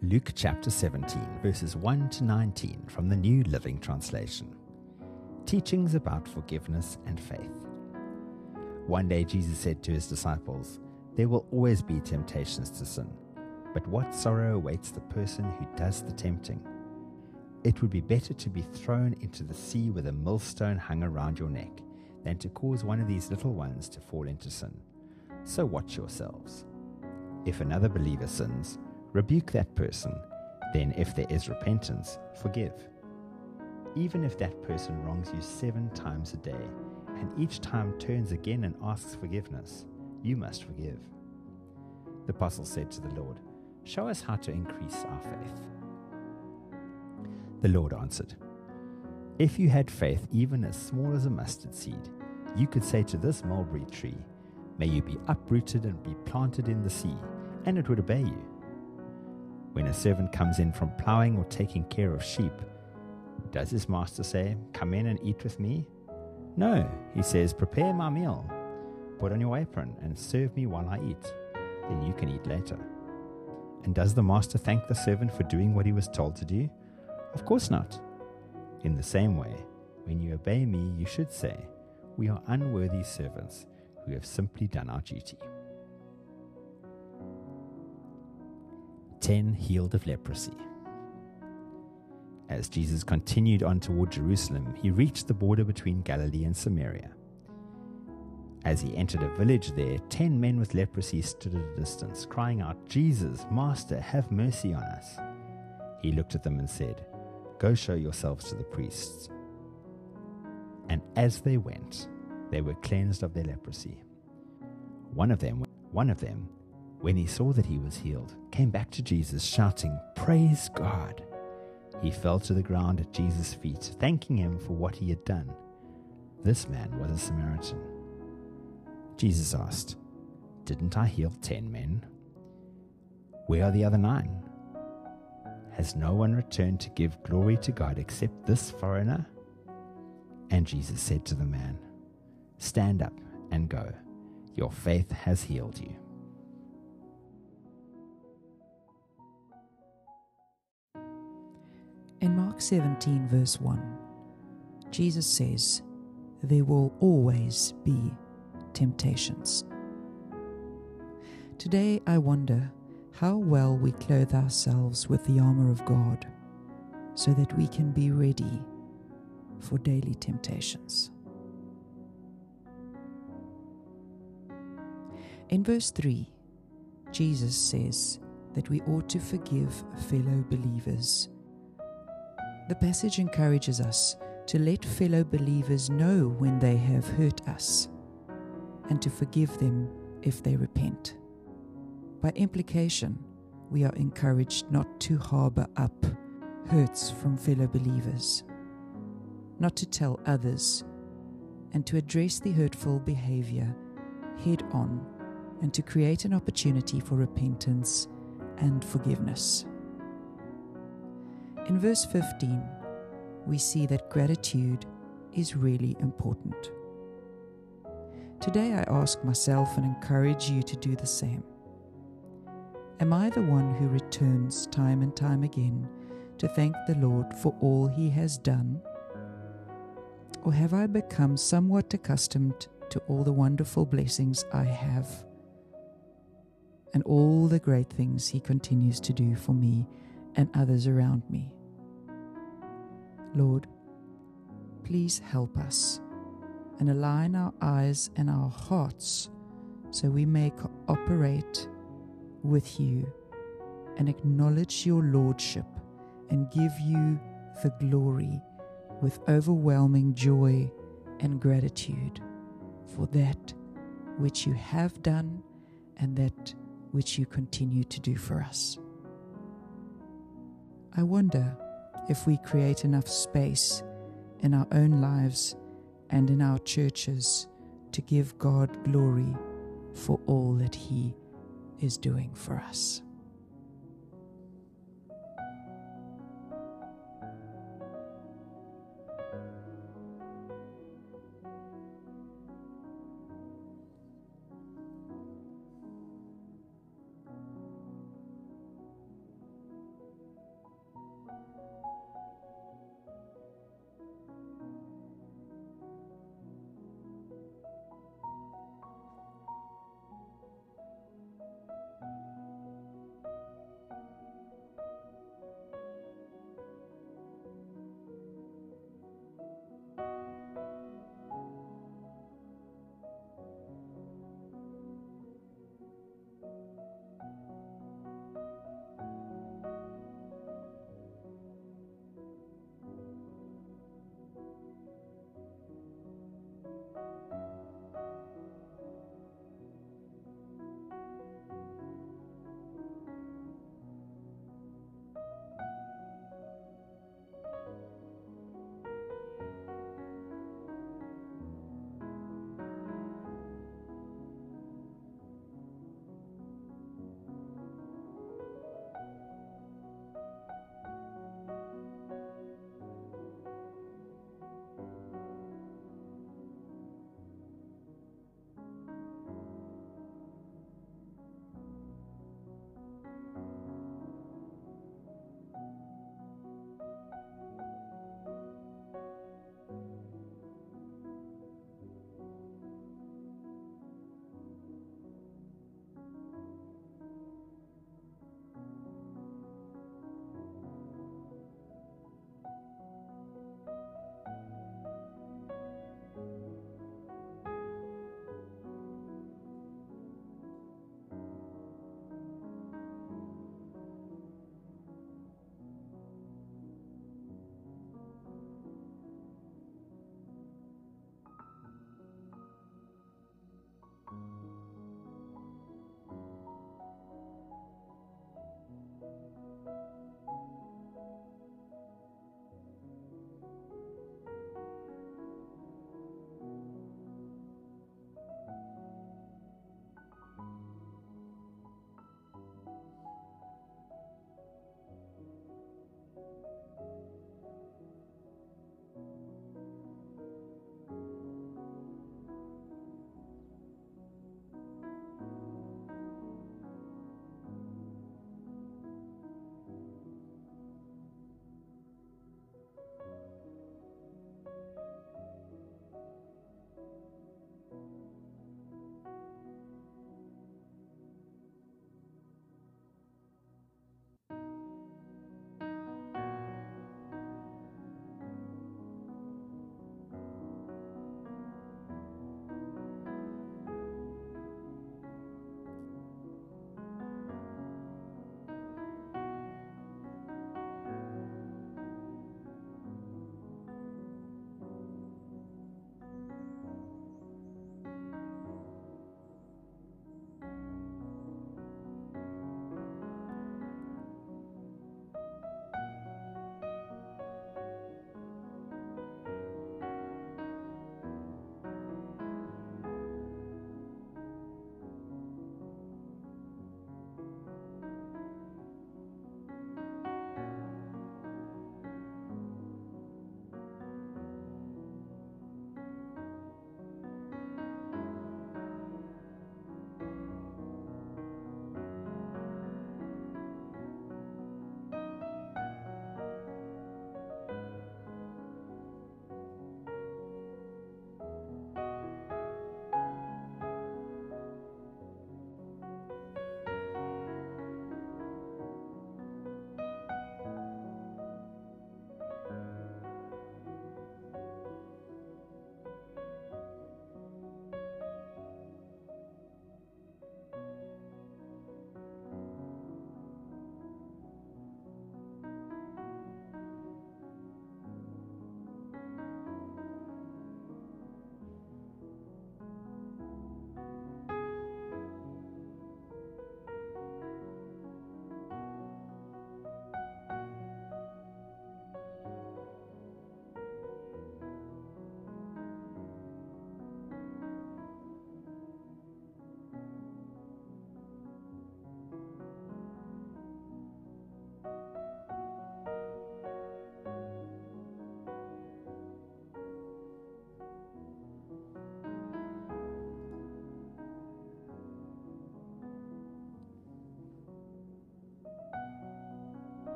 Luke chapter 17, verses 1 to 19 from the New Living Translation. Teachings about forgiveness and faith. One day Jesus said to his disciples, "There will always be temptations to sin, but what sorrow awaits the person who does the tempting? It would be better to be thrown into the sea with a millstone hung around your neck than to cause one of these little ones to fall into sin. So watch yourselves. If another believer sins, rebuke that person, then if there is repentance, forgive. Even if that person wrongs you 7 times a day, and each time turns again and asks forgiveness, you must forgive." The apostle said to the Lord, "Show us how to increase our faith." The Lord answered, "If you had faith even as small as a mustard seed, you could say to this mulberry tree, 'May you be uprooted and be planted in the sea,' and it would obey you. When a servant comes in from plowing or taking care of sheep, does his master say, 'Come in and eat with me'? No, he says, 'Prepare my meal, put on your apron, and serve me while I eat. Then you can eat later.' And does the master thank the servant for doing what he was told to do? Of course not. In the same way, when you obey me, you should say, 'We are unworthy servants who have simply done our duty.'" 10 healed of leprosy. As Jesus continued on toward Jerusalem, he reached the border between Galilee and Samaria. As he entered a village there, 10 men with leprosy stood at a distance, crying out, "Jesus, Master, have mercy on us." He looked at them and said, "Go show yourselves to the priests." And as they went, they were cleansed of their leprosy. One of them, when he saw that he was healed, came back to Jesus, shouting, "Praise God!" He fell to the ground at Jesus' feet, thanking him for what he had done. This man was a Samaritan. Jesus asked, "Didn't I heal 10 men? Where are the other 9? Has no one returned to give glory to God except this foreigner?" And Jesus said to the man, "Stand up and go. Your faith has healed you." In Mark 17 verse 1, Jesus says, "There will always be temptations." Today I wonder how well we clothe ourselves with the armor of God so that we can be ready for daily temptations. In verse 3, Jesus says that we ought to forgive fellow believers. The passage encourages us to let fellow believers know when they have hurt us and to forgive them if they repent. By implication, we are encouraged not to harbor up hurts from fellow believers, not to tell others, and to address the hurtful behavior head on and to create an opportunity for repentance and forgiveness. In verse 15, we see that gratitude is really important. Today I ask myself and encourage you to do the same. Am I the one who returns time and time again to thank the Lord for all He has done? Or have I become somewhat accustomed to all the wonderful blessings I have and all the great things He continues to do for me and others around me? Lord, please help us and align our eyes and our hearts so we may cooperate with you and acknowledge your lordship and give you the glory with overwhelming joy and gratitude for that which you have done and that which you continue to do for us. I wonder if we create enough space in our own lives and in our churches to give God glory for all that He is doing for us.